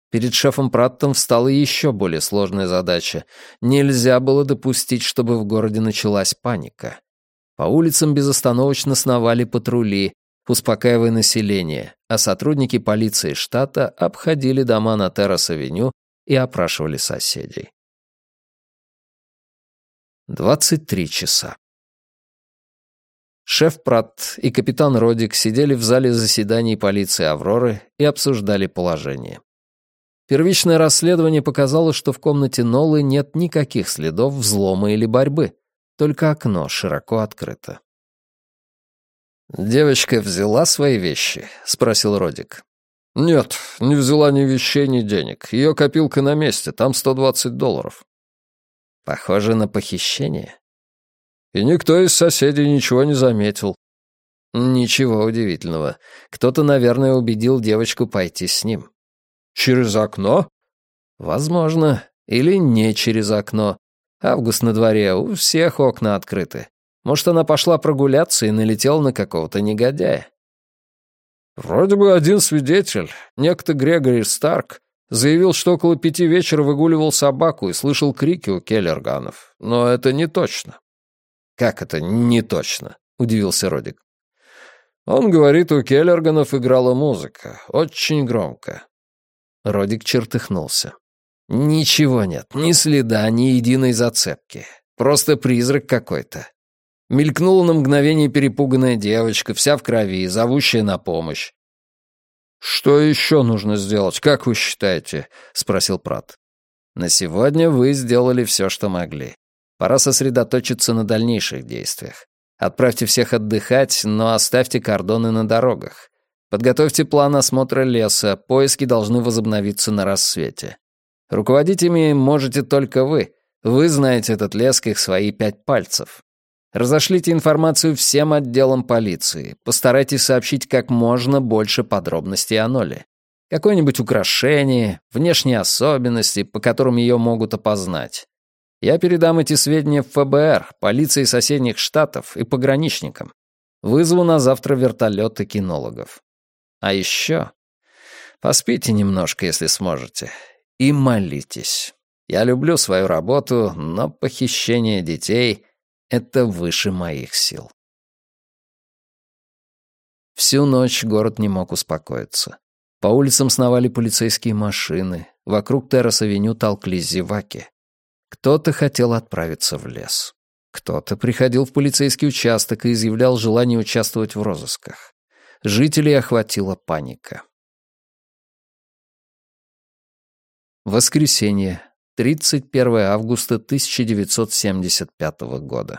Перед шефом Праттом встала еще более сложная задача. Нельзя было допустить, чтобы в городе началась паника. По улицам безостановочно сновали патрули, успокаивая население, а сотрудники полиции штата обходили дома на Террас-авеню и опрашивали соседей. 23 часа. Шеф Пратт и капитан Родик сидели в зале заседаний полиции Авроры и обсуждали положение. Первичное расследование показало, что в комнате Нолы нет никаких следов взлома или борьбы, только окно широко открыто. «Девочка взяла свои вещи?» — спросил Родик. «Нет, не взяла ни вещей, ни денег. Ее копилка на месте, там $120. «Похоже на похищение?» «И никто из соседей ничего не заметил». «Ничего удивительного. Кто-то, наверное, убедил девочку пойти с ним». «Через окно?» «Возможно. Или не через окно. Август на дворе, у всех окна открыты. Может, она пошла прогуляться и налетела на какого-то негодяя?» «Вроде бы один свидетель, некто Грегори Старк, заявил, что около 5 вечера выгуливал собаку и слышал крики у Келлерганов. Но это не точно». «Как это не точно?» — удивился Родик. «Он говорит, у Келлерганов играла музыка, очень громко». Родик чертыхнулся. «Ничего нет, ни следа, ни единой зацепки. Просто призрак какой-то. Мелькнула на мгновение перепуганная девочка, вся в крови, зовущая на помощь». «Что еще нужно сделать, как вы считаете?» — спросил Пратт. «На сегодня вы сделали все, что могли. Пора сосредоточиться на дальнейших действиях. Отправьте всех отдыхать, но оставьте кордоны на дорогах. Подготовьте план осмотра леса, поиски должны возобновиться на рассвете. Руководить ими можете только вы. Вы знаете этот лес как свои 5 пальцев. Разошлите информацию всем отделам полиции. Постарайтесь сообщить как можно больше подробностей о Ноле. Какое-нибудь украшение, внешние особенности, по которым ее могут опознать. Я передам эти сведения в ФБР, полиции соседних штатов и пограничникам. Вызову на завтра вертолеты кинологов. А еще поспите немножко, если сможете, и молитесь. Я люблю свою работу, но похищение детей — это выше моих сил». Всю ночь город не мог успокоиться. По улицам сновали полицейские машины, вокруг Террас-авеню толклись зеваки. Кто-то хотел отправиться в лес. Кто-то приходил в полицейский участок и изъявлял желание участвовать в розысках. Жителей охватила паника. Воскресенье, 31 августа 1975 года.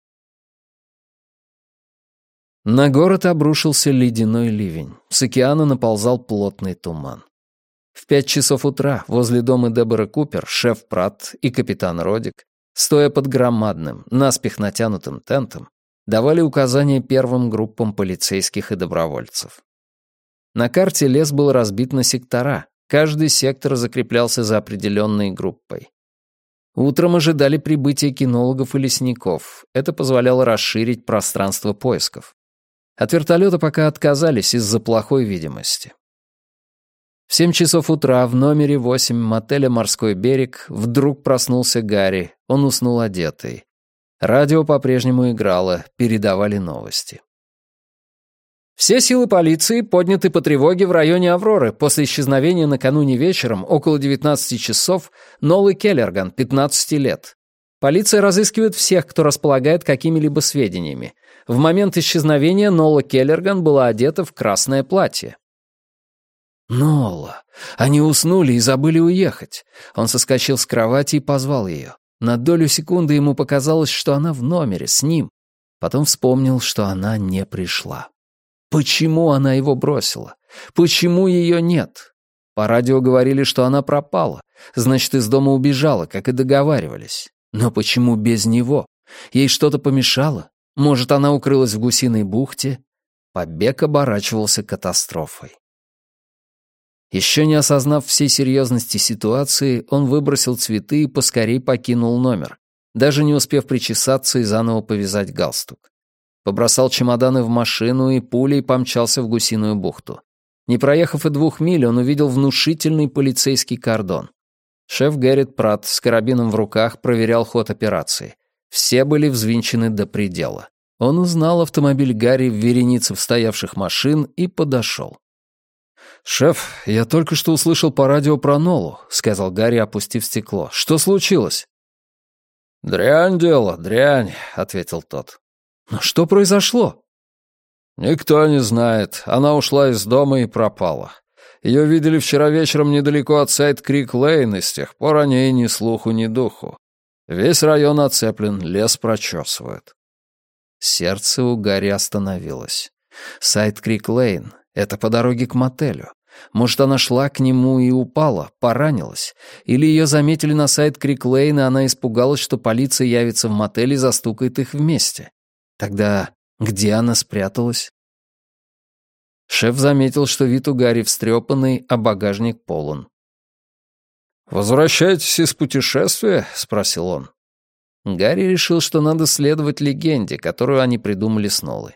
На город обрушился ледяной ливень. С океана наползал плотный туман. В 5 часов утра возле дома Деборы Купер шеф Пратт и капитан Родик, стоя под громадным, наспех натянутым тентом, давали указания первым группам полицейских и добровольцев. На карте лес был разбит на сектора, каждый сектор закреплялся за определенной группой. Утром ожидали прибытия кинологов и лесников, это позволяло расширить пространство поисков. От вертолета пока отказались из-за плохой видимости. В 7 часов утра в номере 8 мотеля «Морской берег» вдруг проснулся Гарри, он уснул одетый. Радио по-прежнему играло, передавали новости. Все силы полиции подняты по тревоге в районе Авроры после исчезновения накануне вечером, около 19 часов, Нолы Келлерган, 15 лет. Полиция разыскивает всех, кто располагает какими-либо сведениями. В момент исчезновения Нола Келлерган была одета в красное платье. «Нола! Они уснули и забыли уехать!» Он соскочил с кровати и позвал ее. На долю секунды ему показалось, что она в номере с ним. Потом вспомнил, что она не пришла. Почему она его бросила? Почему ее нет? По радио говорили, что она пропала. Значит, из дома убежала, как и договаривались. Но почему без него? Ей что-то помешало? Может, она укрылась в Гусиной бухте? Побег оборачивался катастрофой. Еще не осознав всей серьезности ситуации, он выбросил цветы и поскорей покинул номер, даже не успев причесаться и заново повязать галстук. Побросал чемоданы в машину и пулей помчался в Гусиную бухту. Не проехав и 2 миль, он увидел внушительный полицейский кордон. Шеф Гэррит Пратт с карабином в руках проверял ход операции. Все были взвинчены до предела. Он узнал автомобиль Гарри в веренице стоявших машин и подошел. «Шеф, я только что услышал по радио про Нолу», — сказал Гарри, опустив стекло. «Что случилось?» «Дрянь дело, дрянь», — ответил тот. «Но что произошло?» «Никто не знает. Она ушла из дома и пропала. Ее видели вчера вечером недалеко от Сайд-Крик-Лейн, и с тех пор о ней ни слуху, ни духу. Весь район оцеплен, лес прочесывают». Сердце у Гарри остановилось. Сайд-Крик-Лейн — это по дороге к мотелю. Может, она шла к нему и упала, поранилась. Или ее заметили на Сайд-Крик-Лейн, и она испугалась, что полиция явится в мотель и застукает их вместе. Тогда где она спряталась? Шеф заметил, что вид у Гарри встрепанный, а багажник полон. «Возвращаетесь из путешествия?» — спросил он. Гарри решил, что надо следовать легенде, которую они придумали с Нолой.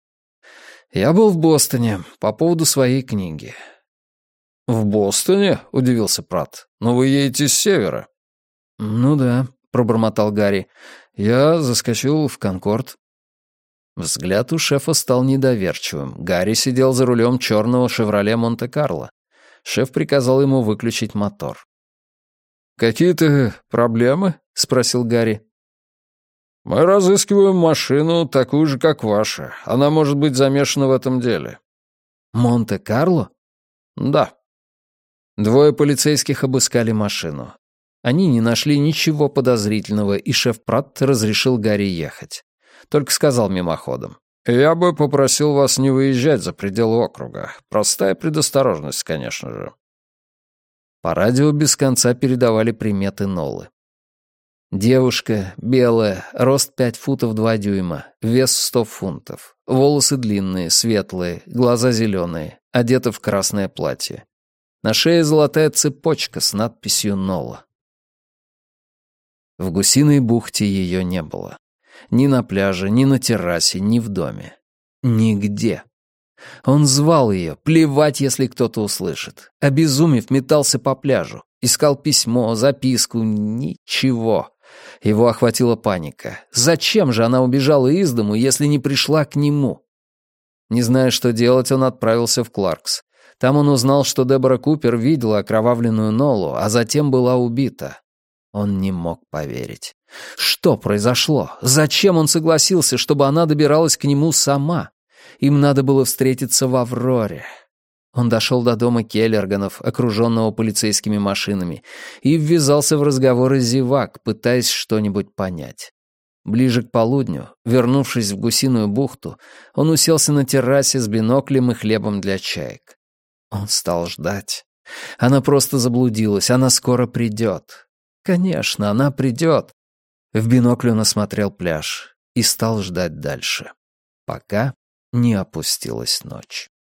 «Я был в Бостоне по поводу своей книги». «В Бостоне?» — удивился Пратт. «Но вы едете с севера». «Ну да», — пробормотал Гарри. «Я заскочил в Конкорд». Взгляд у шефа стал недоверчивым. Гарри сидел за рулем черного «Шевроле Монте-Карло». Шеф приказал ему выключить мотор. «Какие-то проблемы?» — спросил Гарри. «Мы разыскиваем машину, такую же, как ваша. Она может быть замешана в этом деле». «Монте-Карло?» «Да». 2 полицейских обыскали машину. Они не нашли ничего подозрительного, и шеф Пратт разрешил Гарри ехать. Только сказал мимоходом: «Я бы попросил вас не выезжать за пределы округа. Простая предосторожность, конечно же». По радио без конца передавали приметы Нолы. Девушка, белая, рост 5 футов 2 дюйма, вес 100 фунтов, волосы длинные, светлые, глаза зеленые, одета в красное платье. На шее золотая цепочка с надписью «Нола». В Гусиной бухте ее не было. Ни на пляже, ни на террасе, ни в доме. Нигде. Он звал ее, плевать, если кто-то услышит. Обезумев, метался по пляжу. Искал письмо, записку, ничего. Его охватила паника. Зачем же она убежала из дому, если не пришла к нему? Не зная, что делать, он отправился в Кларкс. Там он узнал, что Дебора Купер видела окровавленную Нолу, а затем была убита. Он не мог поверить. Что произошло? Зачем он согласился, чтобы она добиралась к нему сама? Им надо было встретиться в Авроре. Он дошел до дома Келлерганов, окруженного полицейскими машинами, и ввязался в разговоры зевак, пытаясь что-нибудь понять. Ближе к полудню, вернувшись в Гусиную бухту, он уселся на террасе с биноклем и хлебом для чаек. Он стал ждать. Она просто заблудилась, она скоро придет. Конечно, она придет. В бинокль он осмотрел пляж и стал ждать дальше, пока не опустилась ночь.